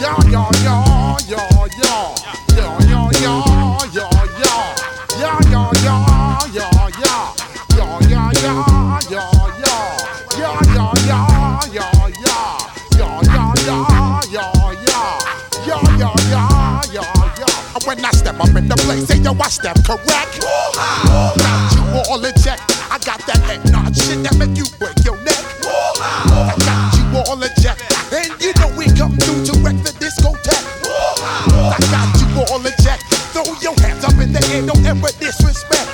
Yeah, yeah, yeah, yeah, yeah. Yeah, yeah, yeah, yeah, yeah. Yeah, yeah, yeah, yeah, yeah. Yeah, yeah, yeah, yeah, yeah. Yeah, yeah, yeah, yeah, yeah. Yeah, yeah, yeah, yeah, yeah. Yeah, yeah, yeah, yeah, yeah. And when I step up in the place, say yo, I step correct. Got you all in check. I got that head nod shit that make you break your neck. I got you all in check. And you know we come through to wreck the discotheque. I got you all in check. Throw your hands up in the air, don't ever disrespect.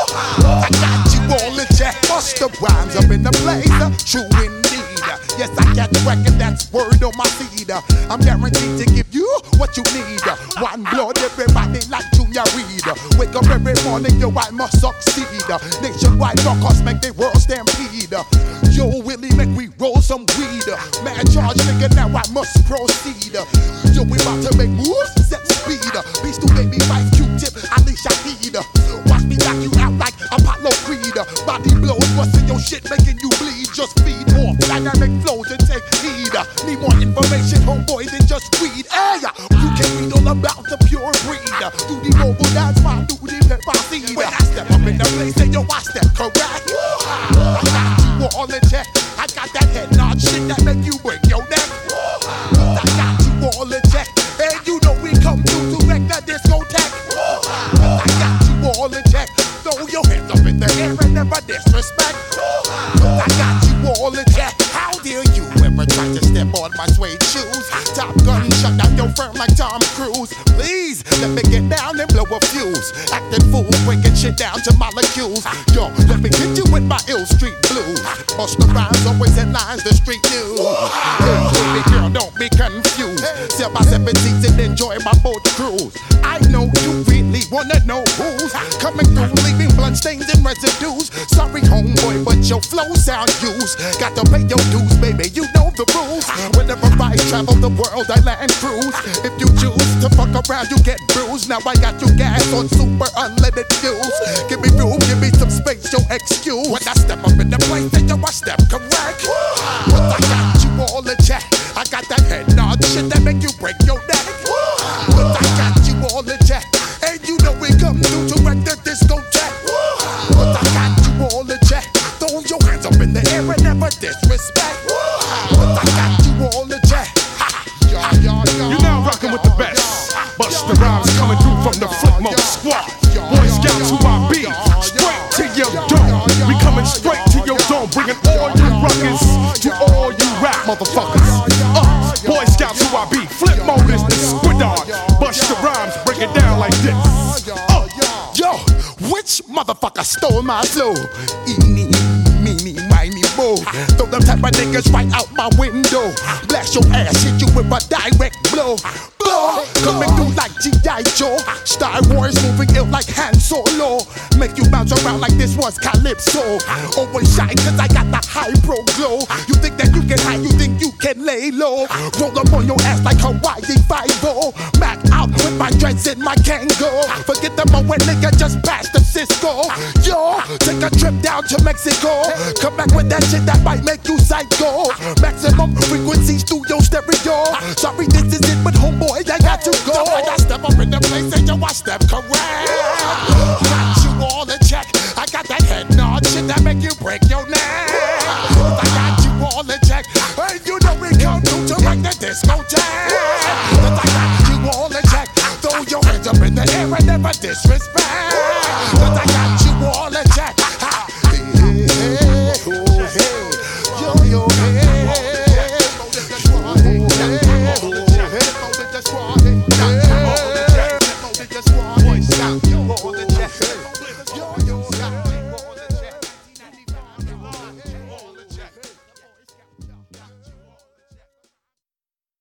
I got you all in check. Bust the rhymes up in the blazer, true indeed. Yes, I got the record, that's word on my seed. I'm guaranteed to give you what you need. One blood, everybody like Junior Reed. Wake up every morning, yo, I must succeed. Nationwide rockers make the world stampede. Yo, Willie, make we roll some weed. Man, charge nigga, now I must proceed. Yo, we about to make moves, set speed. Beast to baby, wife, Q-tip, Ali Shaheed. Watch me knock you out like Apollo Creed. Body blows, busting your shit, making you bleed. Just feed off dynamic flows and take heed. Need more information, homeboy, than just read. Hey, you can read all about the pure breed. Do the mobile dance, my do the hip hop seed. When I step up in the place, say yo, I step correct. I got you all in check. I got that head nod shit that make you break your neck. I got you all in check. And you know we come through to wreck the discotheque. I got you all in check. Throw your hands up in the air and never disrespect. I got you all in check. How dare you ever try to step on my suede shoes? Top Gun shut down your firm like Tom Cruise. Please let me get down and blow a fuse. Acting fool, breaking shit down to molecules. Yo, let me hit you with my ill street blues. Bust the rhymes, always in lines, the street news. Hey, baby girl, don't be confused. Sell my 17s and enjoy my boat cruise. I know you really wanna know who's coming through, leaving blood stains and residues. Sorry, homeboy, but your flow sound used. Got to pay your dues, baby, you know the rules. Whenever I travel the world, I land cruise. If you choose to fuck around, you get bruised. Now I got you gas on super unleaded fuels. Give me room, give me some space, your excuse. When I step up in the place, then yo, I step correct. But I got you all in check. I got that head nod shit that make you break your neck. But I got you all in check. And you know we come through to wreck the discotheque. But I got you all in check. Throw your hands up in the air and never disrespect. But I got you all in check. You're now rocking with the best. Bust the rhymes coming through from the footmost squad. Boy Scouts who I be. Straight to your dome. We coming straight to your dome. Bringing all you rockers to all you rap motherfuckers. Boy Scouts who I be. Flip mode is the squid dog. Bust the rhymes, break it down like this. Yo, which motherfucker stole my flow? Eeny, meeny, miny, mo. Throw them type of niggas right out my window. Blast your ass, hit you with a direct blow. Blow, coming through like G.I. Joe. Star Wars moving ill like Han Solo. Make you bounce around like this was Calypso. Always shine cause I got the high pro glow. You think that you can hide, you think you can lay low. Roll up on your ass like Hawaii 5-0. Mac out with my dreads in my Kango. Forget the moment nigga just passed the Cisco. Yo, take a trip down to Mexico. Come back with that shit that might make you psycho. Maximum frequency studio stereo. Sorry this is it but homeboy I got to go. So when I step up in the place and yo I step correct. Got you all in check. I got that head nod shit that make you break your neck. I got you all in check. And you know we come through to wreck the discotheque. I got you all in check. Throw your hands up in the air and never disrespect. I got you all in check.